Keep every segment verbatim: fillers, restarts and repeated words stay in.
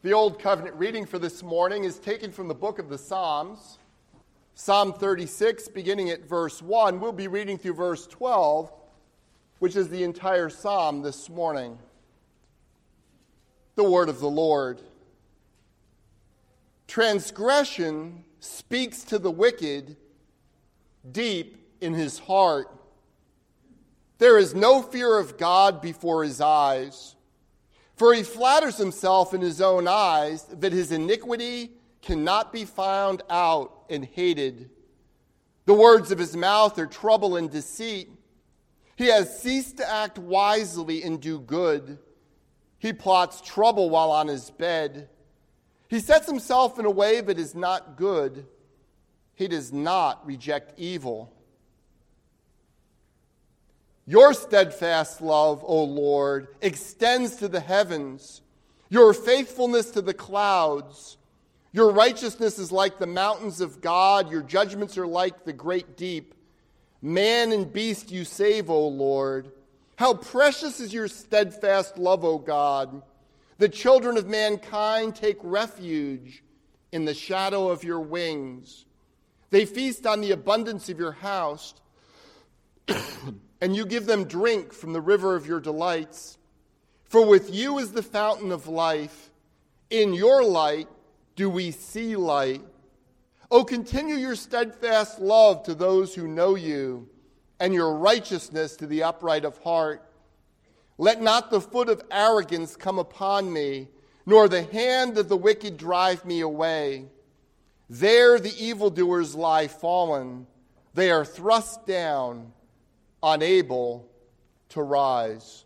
The Old Covenant reading for this morning is taken from the book of the Psalms, Psalm thirty-six, beginning at verse one. We'll be reading through verse twelve, which is the entire psalm this morning. The word of the Lord. Transgression speaks to the wicked deep in his heart. There is no fear of God before his eyes. For he flatters himself in his own eyes that his iniquity cannot be found out and hated. The words of his mouth are trouble and deceit. He has ceased to act wisely and do good. He plots trouble while on his bed. He sets himself in a way that is not good. He does not reject evil. Your steadfast love, O Lord, extends to the heavens, your faithfulness to the clouds. Your righteousness is like the mountains of God, your judgments are like the great deep. Man and beast you save, O Lord. How precious is your steadfast love, O God. The children of mankind take refuge in the shadow of your wings. They feast on the abundance of your house, and you give them drink from the river of your delights. For with you is the fountain of life. In your light do we see light. O continue your steadfast love to those who know you, and your righteousness to the upright of heart. Let not the foot of arrogance come upon me, nor the hand of the wicked drive me away. There the evildoers lie fallen. They are thrust down, unable to rise.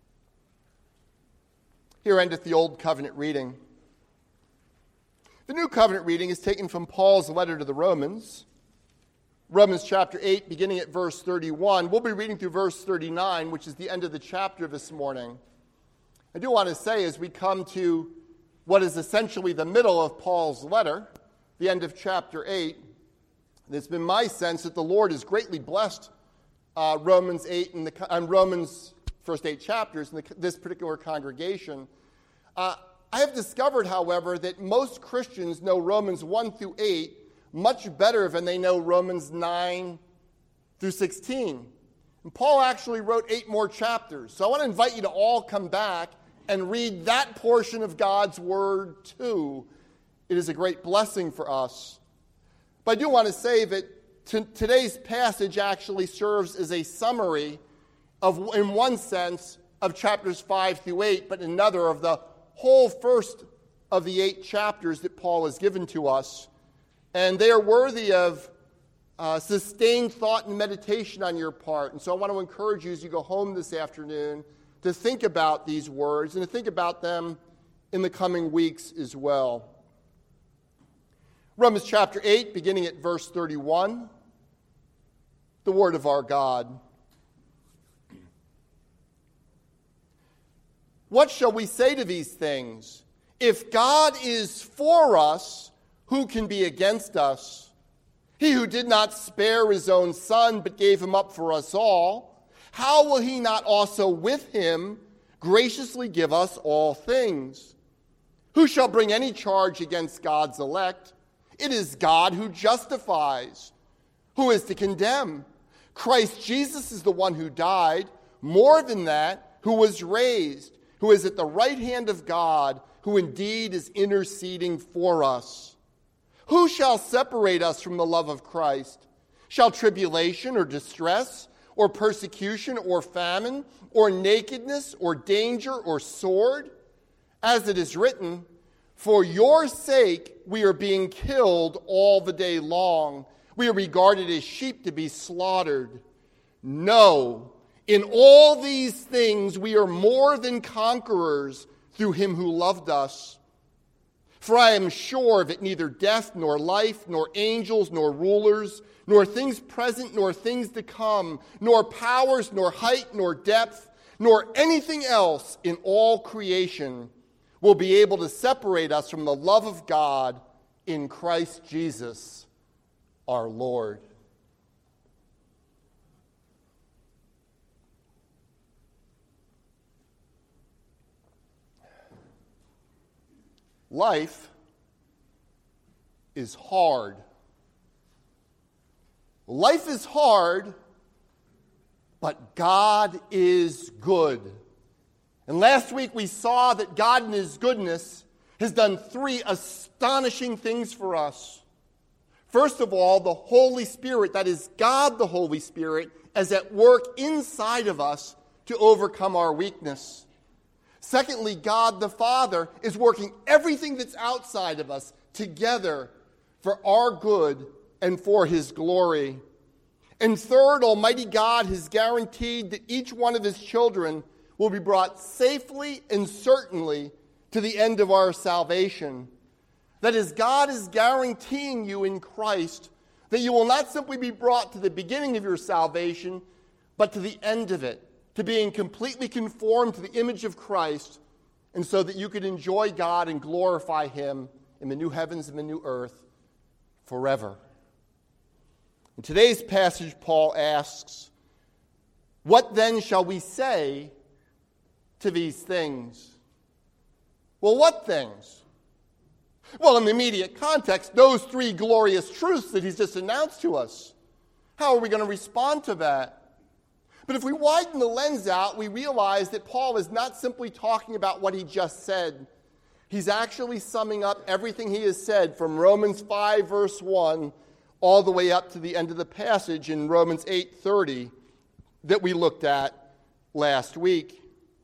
Here endeth the Old Covenant reading. The New Covenant reading is taken from Paul's letter to the Romans. Romans chapter eight, beginning at verse thirty-one. We'll be reading through verse thirty-nine, which is the end of the chapter this morning. I do want to say, as we come to what is essentially the middle of Paul's letter, the end of chapter eight, it's been my sense that the Lord has greatly blessed uh, Romans eight and the uh, Romans first eight chapters in the, this particular congregation. Uh, I have discovered, however, that most Christians know Romans one through eight much better than they know Romans nine through sixteen. And Paul actually wrote eight more chapters. So I want to invite you to all come back and read that portion of God's word too. It is a great blessing for us. But I do want to say that t- today's passage actually serves as a summary of, in one sense, of chapters five through eight, but in another of the whole first of the eight chapters that Paul has given to us. And they are worthy of uh, sustained thought and meditation on your part. And so I want to encourage you as you go home this afternoon to think about these words and to think about them in the coming weeks as well. Romans chapter eight, beginning at verse thirty-one, the word of our God. What shall we say to these things? If God is for us, who can be against us? He who did not spare his own son, but gave him up for us all, how will he not also with him graciously give us all things? Who shall bring any charge against God's elect? It is God who justifies. Who is to condemn? Christ Jesus is the one who died, more than that, who was raised, who is at the right hand of God, who indeed is interceding for us. Who shall separate us from the love of Christ? Shall tribulation or distress or persecution or famine or nakedness or danger or sword? As it is written, for your sake we are being killed all the day long. We are regarded as sheep to be slaughtered. No, in all these things we are more than conquerors through him who loved us. For I am sure that neither death, nor life, nor angels, nor rulers, nor things present, nor things to come, nor powers, nor height, nor depth, nor anything else in all creation will be able to separate us from the love of God in Christ Jesus our Lord. Life is hard. Life is hard, but God is good. And last week we saw that God in his goodness has done three astonishing things for us. First of all, the Holy Spirit, that is God the Holy Spirit, is at work inside of us to overcome our weakness. Secondly, God the Father is working everything that's outside of us together for our good and for his glory. And third, Almighty God has guaranteed that each one of his children will be brought safely and certainly to the end of our salvation. That is, God is guaranteeing you in Christ that you will not simply be brought to the beginning of your salvation, but to the end of it, to being completely conformed to the image of Christ, and so that you could enjoy God and glorify him in the new heavens and the new earth forever. In today's passage, Paul asks, "What then shall we say to these things?" Well, what things? Well, in the immediate context, those three glorious truths that he's just announced to us. How are we going to respond to that? But if we widen the lens out, we realize that Paul is not simply talking about what he just said. He's actually summing up everything he has said from Romans five, verse one, all the way up to the end of the passage in Romans eight thirty that we looked at last week.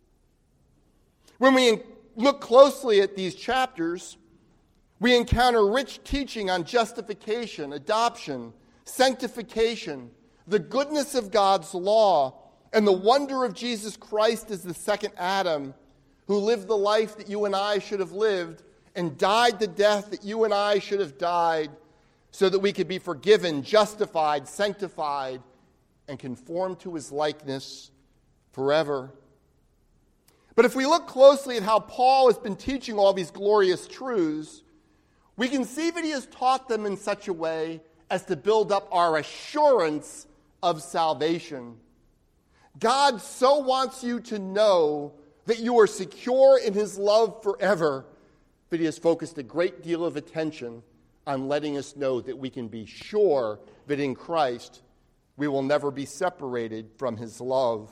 When we look closely at these chapters, we encounter rich teaching on justification, adoption, sanctification, the goodness of God's law, and the wonder of Jesus Christ as the second Adam, who lived the life that you and I should have lived and died the death that you and I should have died, so that we could be forgiven, justified, sanctified, and conformed to his likeness forever. But if we look closely at how Paul has been teaching all these glorious truths, we can see that he has taught them in such a way as to build up our assurance of salvation. God so wants you to know that you are secure in his love forever, that he has focused a great deal of attention on letting us know that we can be sure that in Christ we will never be separated from his love.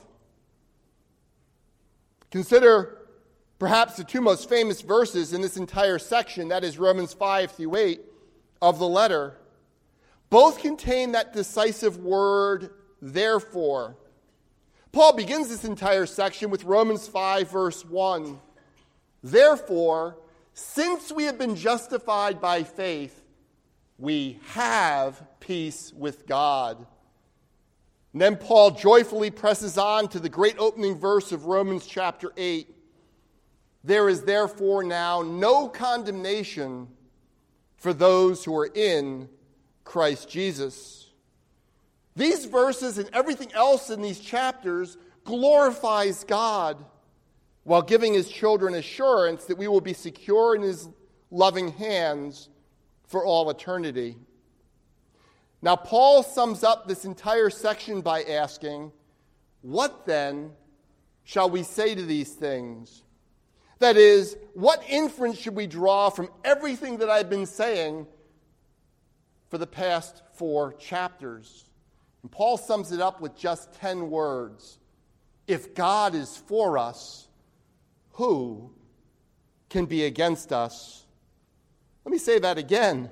Consider perhaps the two most famous verses in this entire section, that is Romans five through eight of the letter. Both contain that decisive word, therefore. Paul begins this entire section with Romans five, verse one. Therefore, since we have been justified by faith, we have peace with God. And then Paul joyfully presses on to the great opening verse of Romans chapter eight. There is therefore now no condemnation for those who are in Christ Jesus. These verses and everything else in these chapters glorifies God while giving his children assurance that we will be secure in his loving hands for all eternity. Now, Paul sums up this entire section by asking, what then shall we say to these things? That is, what inference should we draw from everything that I've been saying for the past four chapters? And Paul sums it up with just ten words. If God is for us, who can be against us? Let me say that again.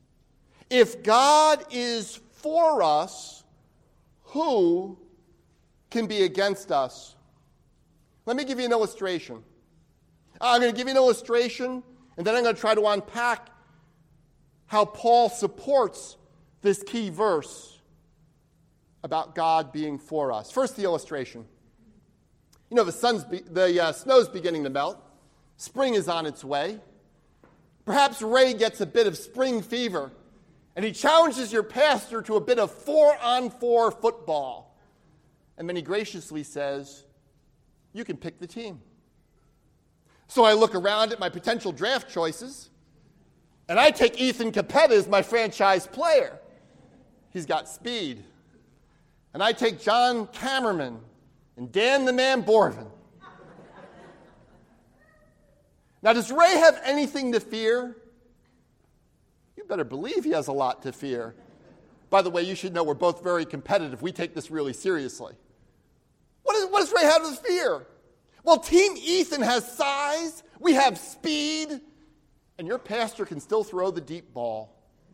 If God is for us, who can be against us? Let me give you an illustration. I'm going to give you an illustration, and then I'm going to try to unpack how Paul supports this key verse about God being for us. First, the illustration. You know, the sun's be- the uh, snow's beginning to melt. Spring is on its way. Perhaps Ray gets a bit of spring fever, and he challenges your pastor to a bit of four-on-four football. And then he graciously says, you can pick the team. So I look around at my potential draft choices, and I take Ethan Capetta as my franchise player. He's got speed. And I take John Kammerman and Dan the Man Borvin. Now, does Ray have anything to fear? You better believe he has a lot to fear. By the way, you should know we're both very competitive. We take this really seriously. What, is, what does Ray have to fear? Well, Team Ethan has size, we have speed, and your pastor can still throw the deep ball.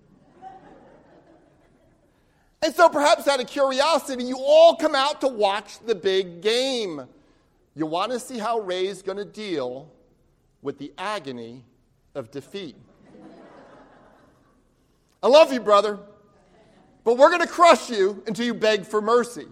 And so perhaps out of curiosity, you all come out to watch the big game. You want to see how Ray's going to deal with the agony of defeat. I love you, brother, but we're going to crush you until you beg for mercy.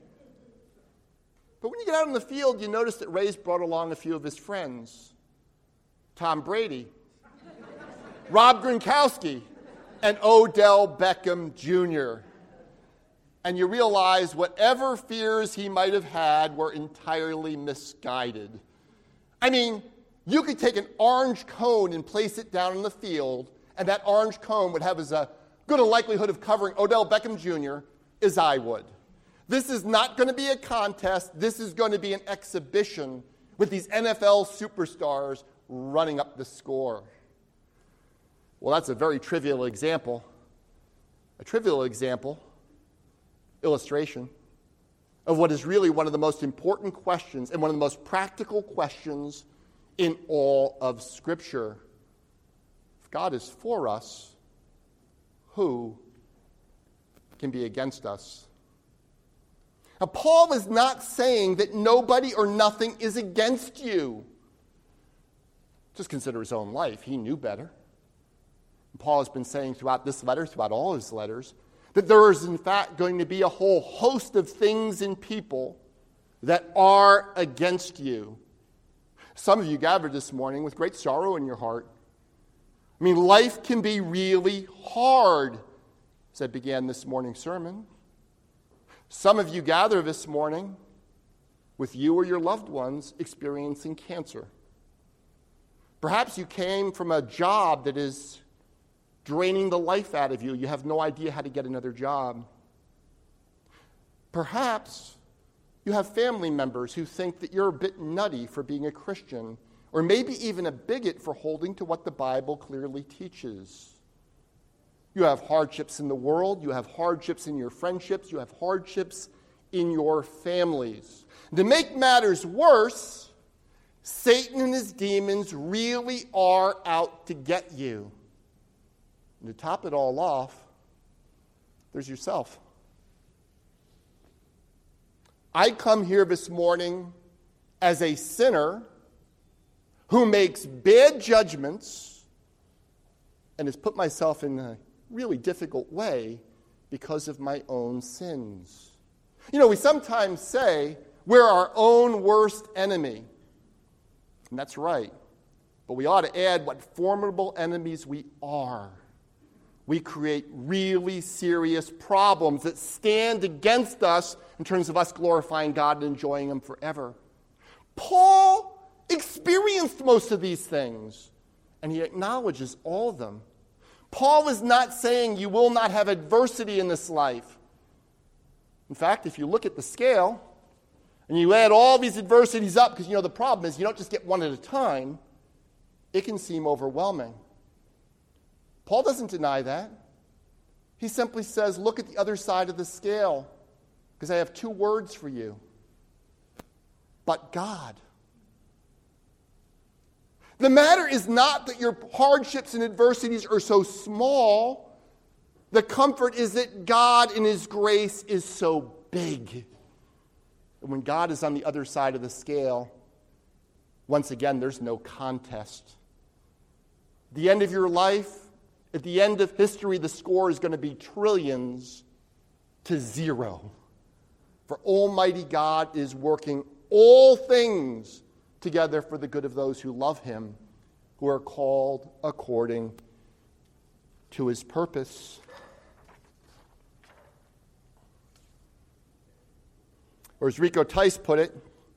But when you get out in the field, you notice that Ray's brought along a few of his friends. Tom Brady, Rob Gronkowski, and Odell Beckham Junior And you realize whatever fears he might have had were entirely misguided. I mean, you could take an orange cone and place it down in the field, and that orange cone would have as a good a likelihood of covering Odell Beckham Junior as I would. This is not going to be a contest. This is going to be an exhibition with these N F L superstars running up the score. Well, that's a very trivial example. A trivial example, illustration, of what is really one of the most important questions and one of the most practical questions in all of Scripture. If God is for us, who can be against us? Now, Paul is not saying that nobody or nothing is against you. Just consider his own life. He knew better. Paul has been saying throughout this letter, throughout all his letters, that there is in fact going to be a whole host of things and people that are against you. Some of you gathered this morning with great sorrow in your heart. I mean, life can be really hard, as I began this morning's sermon. Some of you gather this morning with you or your loved ones experiencing cancer. Perhaps you came from a job that is draining the life out of you. You have no idea how to get another job. Perhaps you have family members who think that you're a bit nutty for being a Christian, or maybe even a bigot for holding to what the Bible clearly teaches. You have hardships in the world, you have hardships in your friendships, you have hardships in your families. To make matters worse, Satan and his demons really are out to get you. And to top it all off, there's yourself. I come here this morning as a sinner who makes bad judgments and has put myself in a really difficult way because of my own sins. You know, we sometimes say we're our own worst enemy. And that's right. But we ought to add what formidable enemies we are. We create really serious problems that stand against us in terms of us glorifying God and enjoying Him forever. Paul experienced most of these things, and he acknowledges all of them. Paul is not saying you will not have adversity in this life. In fact, if you look at the scale, and you add all these adversities up, because you know the problem is you don't just get one at a time, it can seem overwhelming. Paul doesn't deny that. He simply says, look at the other side of the scale, because I have two words for you. But God. The matter is not that your hardships and adversities are so small. The comfort is that God in His grace is so big. And when God is on the other side of the scale, once again, there's no contest. At the end of your life, at the end of history, the score is going to be trillions to zero. For Almighty God is working all things together for the good of those who love Him, who are called according to His purpose. Or as Rico Tice put it,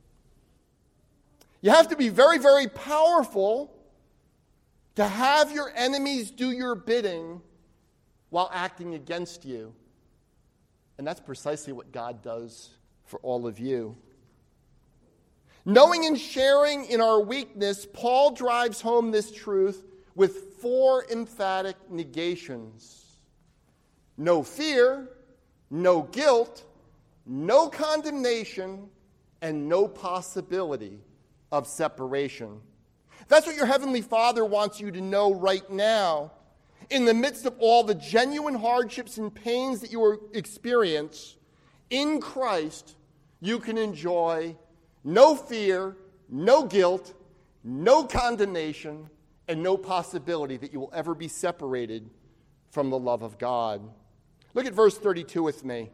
you have to be very, very powerful to have your enemies do your bidding while acting against you. And that's precisely what God does for all of you. Knowing and sharing in our weakness, Paul drives home this truth with four emphatic negations. No fear, no guilt, no condemnation, and no possibility of separation. That's what your Heavenly Father wants you to know right now. In the midst of all the genuine hardships and pains that you experience, in Christ, you can enjoy no fear, no guilt, no condemnation, and no possibility that you will ever be separated from the love of God. Look at verse thirty-two with me.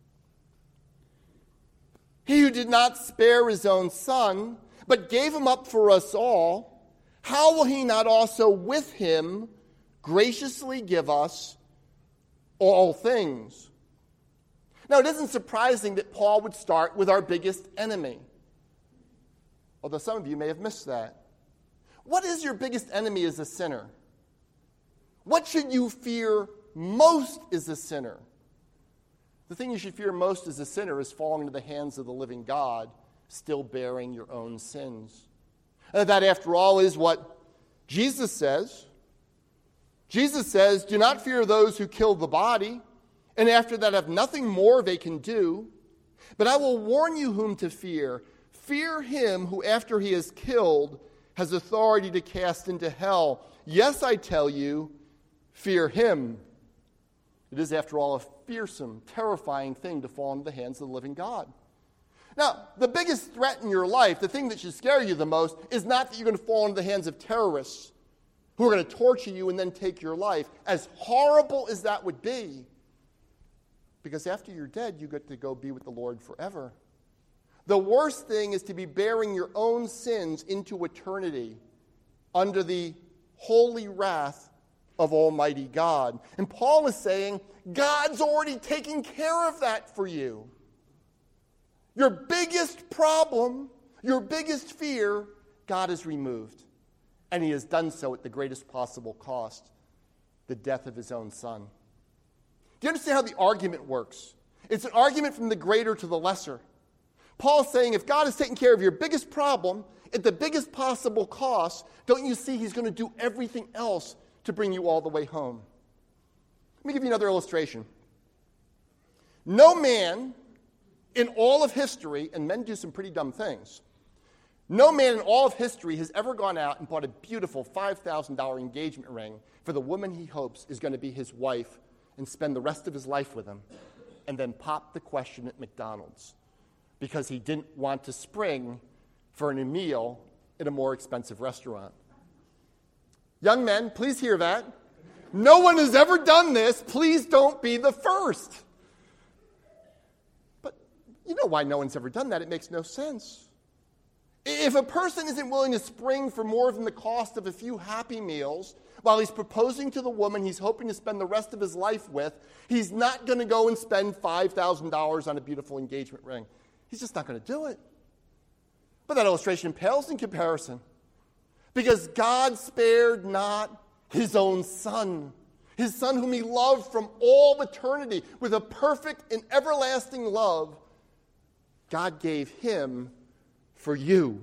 He who did not spare his own son, but gave him up for us all, how will he not also with him graciously give us all things? Now, it isn't surprising that Paul would start with our biggest enemy, although some of you may have missed that. What is your biggest enemy as a sinner? What should you fear most as a sinner? The thing you should fear most as a sinner is falling into the hands of the living God, still bearing your own sins. And that, after all, is what Jesus says. Jesus says, do not fear those who kill the body, and after that have nothing more they can do. But I will warn you whom to fear. Fear him who, after he is killed, has authority to cast into hell. Yes, I tell you, fear him. It is, after all, a fearsome, terrifying thing to fall into the hands of the living God. Now, the biggest threat in your life, the thing that should scare you the most, is not that you're going to fall into the hands of terrorists who are going to torture you and then take your life, as horrible as that would be. Because after you're dead, you get to go be with the Lord forever. The worst thing is to be bearing your own sins into eternity under the holy wrath of Almighty God. And Paul is saying, God's already taken care of that for you. Your biggest problem, your biggest fear, God has removed. And he has done so at the greatest possible cost, the death of his own son. Do you understand how the argument works? It's an argument from the greater to the lesser. Paul's saying, if God has taken care of your biggest problem at the biggest possible cost, don't you see he's going to do everything else to bring you all the way home? Let me give you another illustration. No man in all of history, and men do some pretty dumb things, no man in all of history has ever gone out and bought a beautiful five thousand dollars engagement ring for the woman he hopes is going to be his wife and spend the rest of his life with him, and then pop the question at McDonald's because he didn't want to spring for a meal at a more expensive restaurant. Young men, please hear that. No one has ever done this. Please don't be the first. But you know why no one's ever done that. It makes no sense. If a person isn't willing to spring for more than the cost of a few Happy Meals while he's proposing to the woman he's hoping to spend the rest of his life with, he's not going to go and spend five thousand dollars on a beautiful engagement ring. He's just not going to do it. But that illustration pales in comparison. Because God spared not his own son, his son whom he loved from all eternity with a perfect and everlasting love. God gave him for you.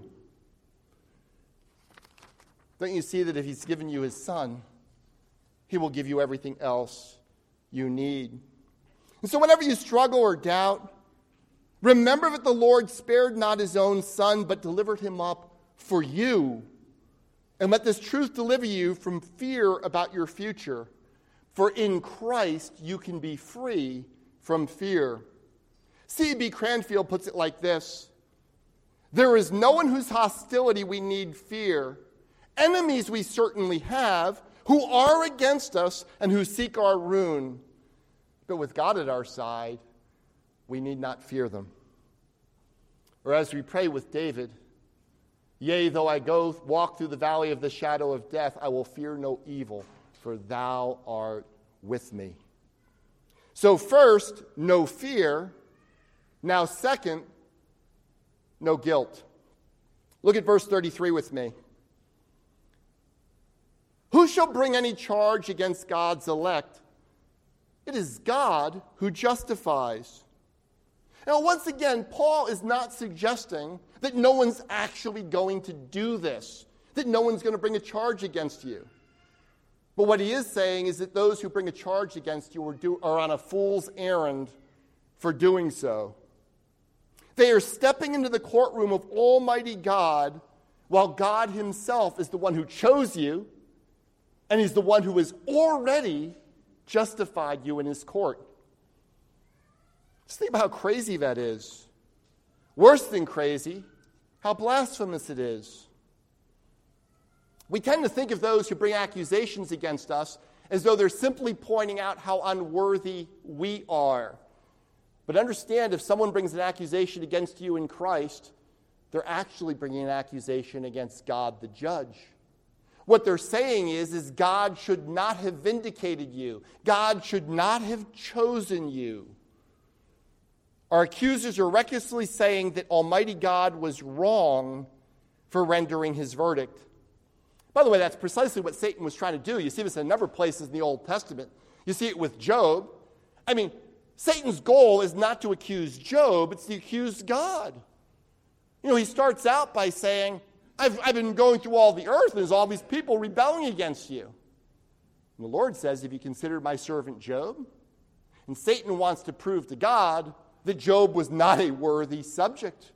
Don't you see that if he's given you his son, he will give you everything else you need? And so whenever you struggle or doubt, remember that the Lord spared not his own son, but delivered him up for you. And let this truth deliver you from fear about your future. For in Christ you can be free from fear. C B Cranfield puts it like this: there is no one whose hostility we need fear. Enemies we certainly have, who are against us and who seek our ruin. But with God at our side, we need not fear them. Or as we pray with David, yea, though I go walk through the valley of the shadow of death, I will fear no evil, for thou art with me. So first, no fear. Now second, no guilt. Look at verse thirty-three with me. Who shall bring any charge against God's elect? It is God who justifies. Now, once again, Paul is not suggesting that no one's actually going to do this, that no one's going to bring a charge against you. But what he is saying is that those who bring a charge against you are, do, are on a fool's errand for doing so. They are stepping into the courtroom of Almighty God while God himself is the one who chose you, and he's the one who has already justified you in his court. Just think about how crazy that is. Worse than crazy, how blasphemous it is. We tend to think of those who bring accusations against us as though they're simply pointing out how unworthy we are. But understand, if someone brings an accusation against you in Christ, they're actually bringing an accusation against God the judge. What they're saying is, is God should not have vindicated you. God should not have chosen you. Our accusers are recklessly saying that Almighty God was wrong for rendering his verdict. By the way, that's precisely what Satan was trying to do. You see this in a number of places in the Old Testament. You see it with Job. I mean, Satan's goal is not to accuse Job, it's to accuse God. You know, he starts out by saying, I've, I've been going through all the earth, and there's all these people rebelling against you. And the Lord says, have you considered my servant Job? And Satan wants to prove to God that Job was not a worthy subject.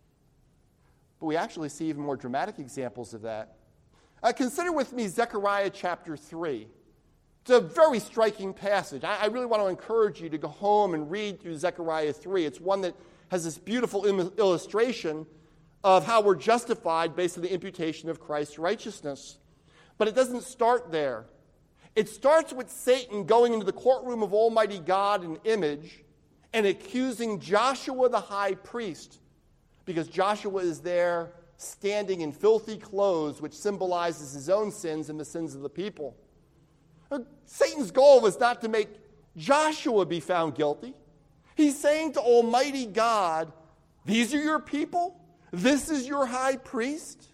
But we actually see even more dramatic examples of that. Uh, consider with me Zechariah chapter three. It's a very striking passage. I, I really want to encourage you to go home and read through Zechariah three. It's one that has this beautiful im- illustration of how we're justified based on the imputation of Christ's righteousness. But it doesn't start there. It starts with Satan going into the courtroom of Almighty God in image and accusing Joshua the high priest, because Joshua is there standing in filthy clothes, which symbolizes his own sins and the sins of the people. Satan's goal was not to make Joshua be found guilty. He's saying to Almighty God, these are your people? This is your high priest?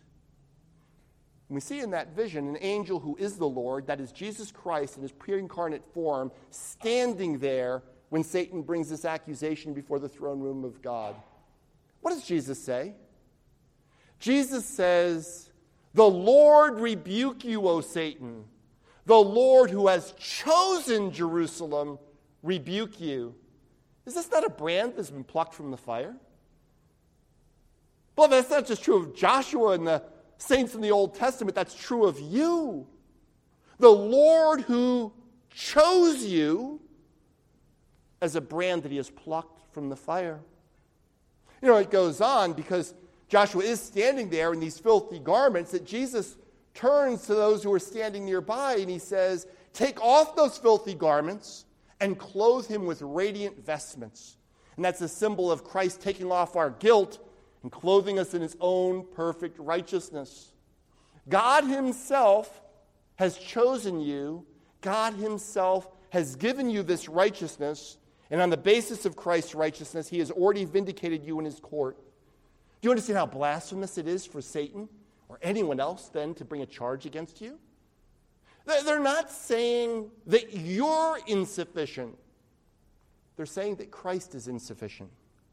And we see in that vision an angel who is the Lord, that is Jesus Christ in his pre-incarnate form, standing there when Satan brings this accusation before the throne room of God. What does Jesus say? Jesus says, the Lord rebuke you, O Satan. The Lord who has chosen Jerusalem rebuke you. Is this not a brand that's been plucked from the fire? Beloved, that's not just true of Joshua and the saints in the Old Testament. That's true of you. The Lord who chose you as a brand that he has plucked from the fire. You know, it goes on because Joshua is standing there in these filthy garments that Jesus turns to those who are standing nearby and he says, take off those filthy garments and clothe him with radiant vestments. And that's a symbol of Christ taking off our guilt and clothing us in his own perfect righteousness. God himself has chosen you. God himself has given you this righteousness. And on the basis of Christ's righteousness, he has already vindicated you in his court. Do you understand how blasphemous it is for Satan or anyone else then to bring a charge against you? They're not saying that you're insufficient. They're saying that Christ is insufficient.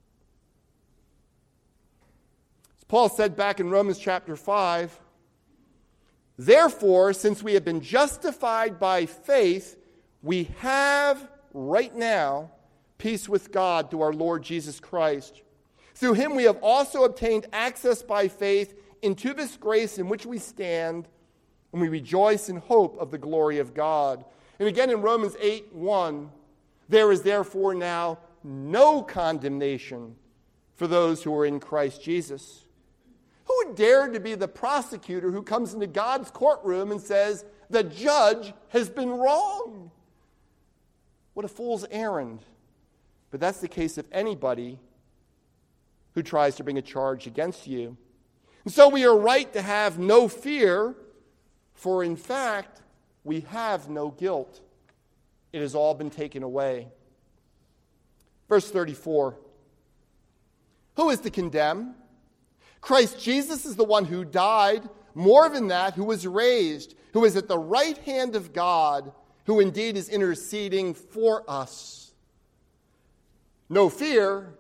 As Paul said back in Romans chapter five, therefore, since we have been justified by faith, we have right now peace with God through our Lord Jesus Christ. Through him we have also obtained access by faith into this grace in which we stand, and we rejoice in hope of the glory of God. And again in Romans eight one, there is therefore now no condemnation for those who are in Christ Jesus. Who would dare to be the prosecutor who comes into God's courtroom and says, the judge has been wrong? What a fool's errand. But that's the case of anybody who tries to bring a charge against you. And so we are right to have no fear, for in fact, we have no guilt. It has all been taken away. Verse thirty-four. Who is to condemn? Christ Jesus is the one who died, more than that, who was raised, who is at the right hand of God, who indeed is interceding for us. No fear,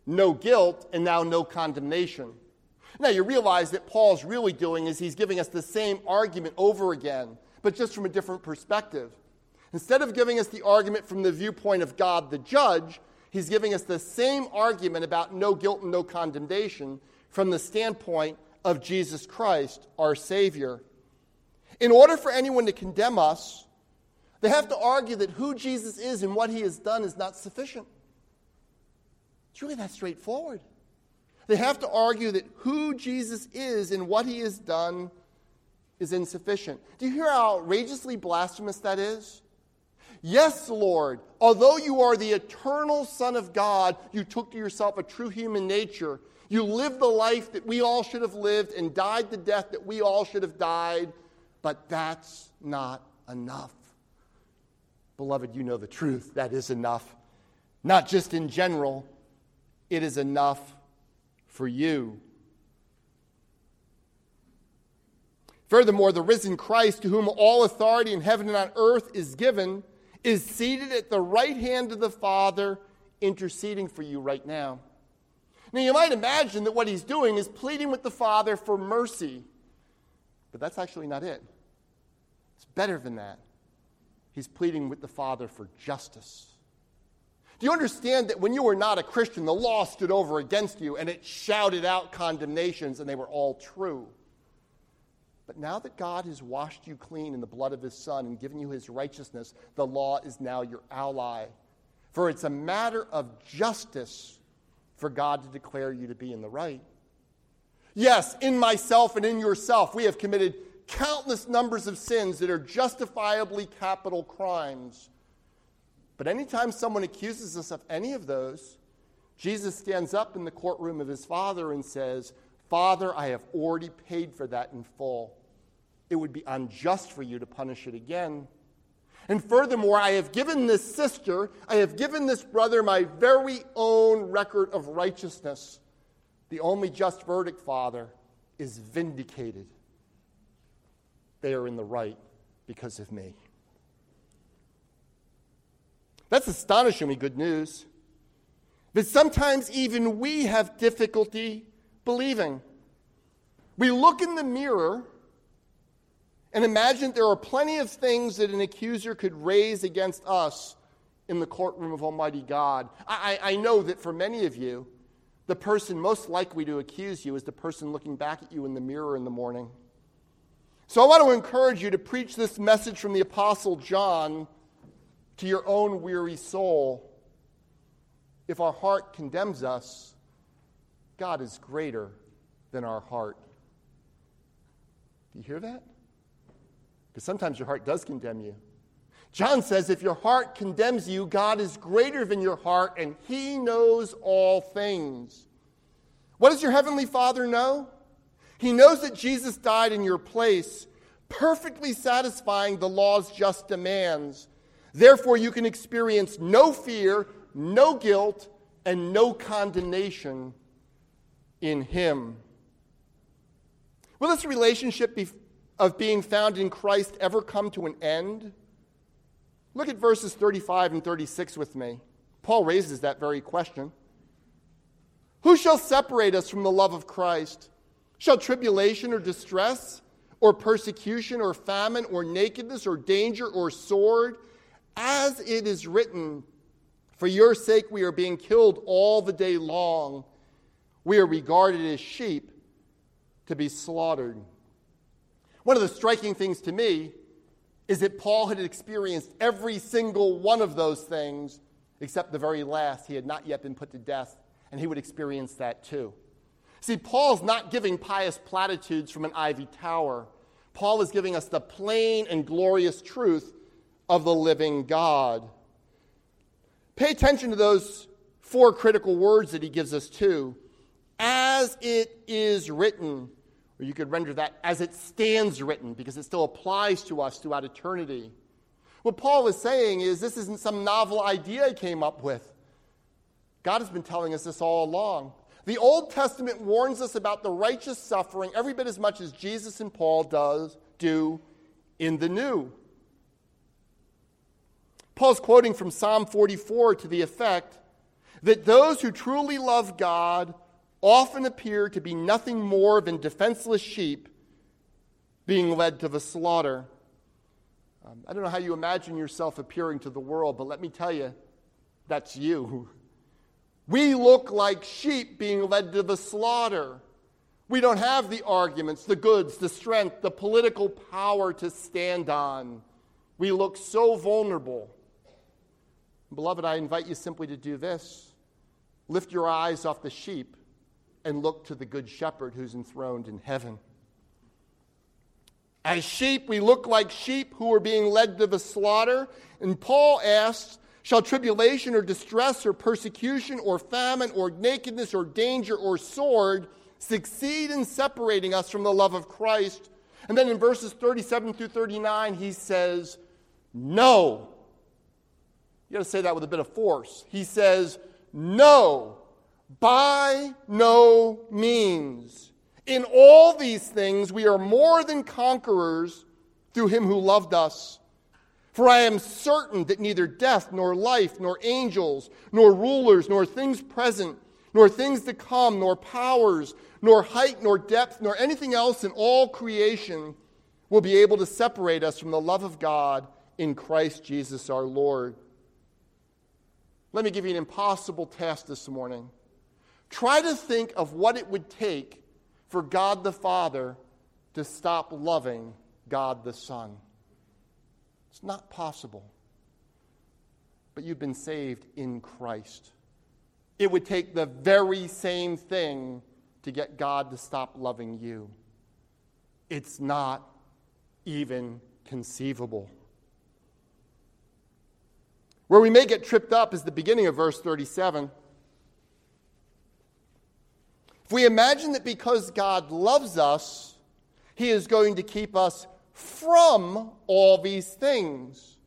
no guilt, and now no condemnation. Now you realize that Paul's really doing is he's giving us the same argument over again, but just from a different perspective. Instead of giving us the argument from the viewpoint of God the judge, he's giving us the same argument about no guilt and no condemnation from the standpoint of Jesus Christ, our Savior. In order for anyone to condemn us, they have to argue that who Jesus is and what he has done is not sufficient. It's really that straightforward. They have to argue that who Jesus is and what he has done is insufficient. Do you hear how outrageously blasphemous that is? Yes, Lord, although you are the eternal Son of God, you took to yourself a true human nature. You lived the life that we all should have lived and died the death that we all should have died, but that's not enough. Beloved, you know the truth. That is enough. Not just in general, it is enough for you. Furthermore, the risen Christ, to whom all authority in heaven and on earth is given, is seated at the right hand of the Father, interceding for you right now. Now, you might imagine that what he's doing is pleading with the Father for mercy, but that's actually not it. It's better than that. He's pleading with the Father for justice. Do you understand that when you were not a Christian, the law stood over against you and it shouted out condemnations and they were all true? But now that God has washed you clean in the blood of his Son and given you his righteousness, the law is now your ally. For it's a matter of justice for God to declare you to be in the right. Yes, in myself and in yourself, we have committed countless numbers of sins that are justifiably capital crimes. But anytime someone accuses us of any of those, Jesus stands up in the courtroom of his Father and says, Father, I have already paid for that in full. It would be unjust for you to punish it again. And furthermore, I have given this sister, I have given this brother my very own record of righteousness. The only just verdict, Father, is vindicated. They are in the right because of me. That's astonishingly good news. But sometimes even we have difficulty believing. We look in the mirror and imagine there are plenty of things that an accuser could raise against us in the courtroom of Almighty God. I, I know that for many of you, the person most likely to accuse you is the person looking back at you in the mirror in the morning. So I want to encourage you to preach this message from the Apostle John to your own weary soul. If our heart condemns us, God is greater than our heart. Do you hear that? Because sometimes your heart does condemn you. John says if your heart condemns you, God is greater than your heart, and he knows all things. What does your heavenly Father know? He knows that Jesus died in your place, perfectly satisfying the law's just demands. Therefore, you can experience no fear, no guilt, and no condemnation in him. Will this relationship be, of being found in Christ ever come to an end? Look at verses thirty-five and thirty-six with me. Paul raises that very question. Who shall separate us from the love of Christ? Shall tribulation or distress or persecution or famine or nakedness or danger or sword? As it is written, for your sake we are being killed all the day long. We are regarded as sheep to be slaughtered. One of the striking things to me is that Paul had experienced every single one of those things except the very last. He had not yet been put to death, and he would experience that too. See, Paul's not giving pious platitudes from an ivy tower. Paul is giving us the plain and glorious truth of the living God. Pay attention to those four critical words that he gives us too. As it is written, or you could render that as it stands written, because it still applies to us throughout eternity. What Paul is saying is this isn't some novel idea he came up with. God has been telling us this all along. The Old Testament warns us about the righteous suffering every bit as much as Jesus and Paul does do in the New. Paul's quoting from Psalm forty-four to the effect, that those who truly love God often appear to be nothing more than defenseless sheep being led to the slaughter. Um, I don't know how you imagine yourself appearing to the world, but let me tell you, that's you. We look like sheep being led to the slaughter. We don't have the arguments, the goods, the strength, the political power to stand on. We look so vulnerable. Beloved, I invite you simply to do this. Lift your eyes off the sheep and look to the good shepherd who's enthroned in heaven. As sheep, we look like sheep who are being led to the slaughter. And Paul asks, shall tribulation or distress or persecution or famine or nakedness or danger or sword succeed in separating us from the love of Christ? And then in verses thirty-seven through thirty-nine, he says, no. You got to say that with a bit of force. He says, no, by no means. In all these things, we are more than conquerors through him who loved us. For I am certain that neither death, nor life, nor angels, nor rulers, nor things present, nor things to come, nor powers, nor height, nor depth, nor anything else in all creation will be able to separate us from the love of God in Christ Jesus our Lord. Let me give you an impossible task this morning. Try to think of what it would take for God the Father to stop loving God the Son. It's not possible. But you've been saved in Christ. It would take the very same thing to get God to stop loving you. It's not even conceivable. Where we may get tripped up is the beginning of verse thirty-seven. If we imagine that because God loves us, he is going to keep us from all these things.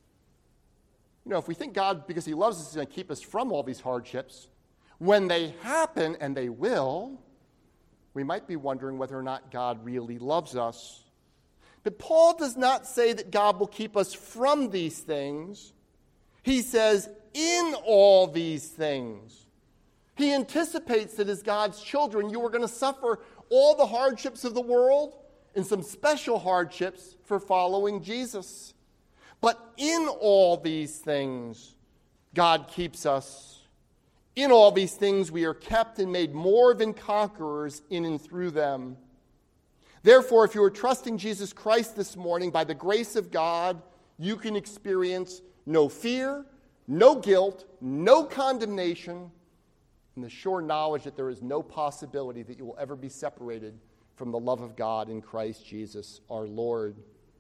You know, if we think God, because he loves us, is going to keep us from all these hardships, when they happen, and they will, we might be wondering whether or not God really loves us. But Paul does not say that God will keep us from these things. He says, in all these things. He anticipates that as God's children, you are going to suffer all the hardships of the world and some special hardships for following Jesus. But in all these things, God keeps us. In all these things, we are kept and made more than conquerors in and through them. Therefore, if you are trusting Jesus Christ this morning, by the grace of God, you can experience no fear, no guilt, no condemnation, and the sure knowledge that there is no possibility that you will ever be separated from the love of God in Christ Jesus our Lord.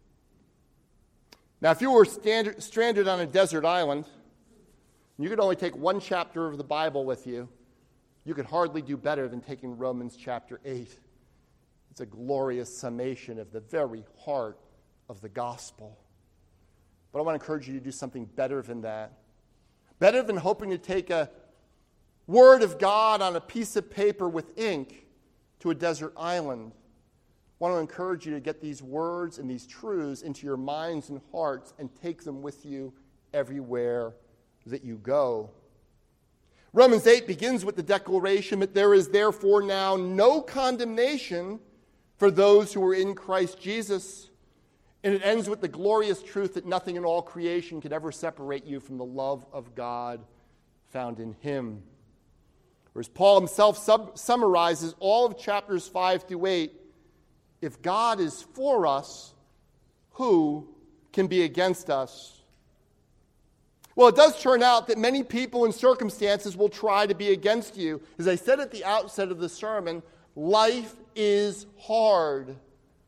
Now, if you were stand- stranded on a desert island, and you could only take one chapter of the Bible with you, you could hardly do better than taking Romans chapter eight. It's a glorious summation of the very heart of the gospel. But I want to encourage you to do something better than that. Better than hoping to take a word of God on a piece of paper with ink to a desert island. I want to encourage you to get these words and these truths into your minds and hearts and take them with you everywhere that you go. Romans eight begins with the declaration that there is therefore now no condemnation for those who are in Christ Jesus. And it ends with the glorious truth that nothing in all creation could ever separate you from the love of God found in him. Whereas Paul himself sub- summarizes all of chapters five through eight, if God is for us, who can be against us? Well, it does turn out that many people and circumstances will try to be against you. As I said at the outset of the sermon, life is hard.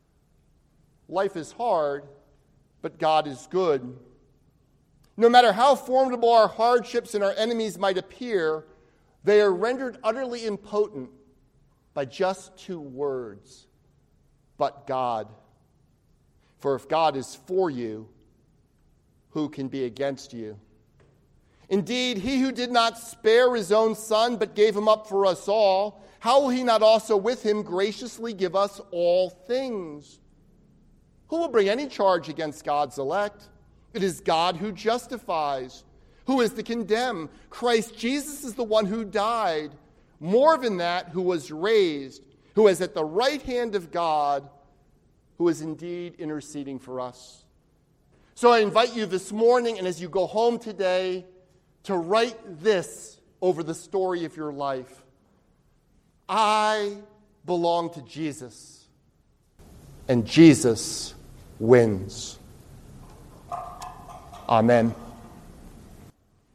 Life is hard, but God is good. No matter how formidable our hardships and our enemies might appear, they are rendered utterly impotent by just two words, but God. For if God is for you, who can be against you? Indeed, he who did not spare his own son, but gave him up for us all, how will he not also with him graciously give us all things? Who will bring any charge against God's elect? It is God who justifies. Who is to condemn? Christ Jesus is the one who died. More than that, who was raised, who is at the right hand of God, who is indeed interceding for us. So I invite you this morning, and as you go home today, to write this over the story of your life. I belong to Jesus, and Jesus wins. Amen.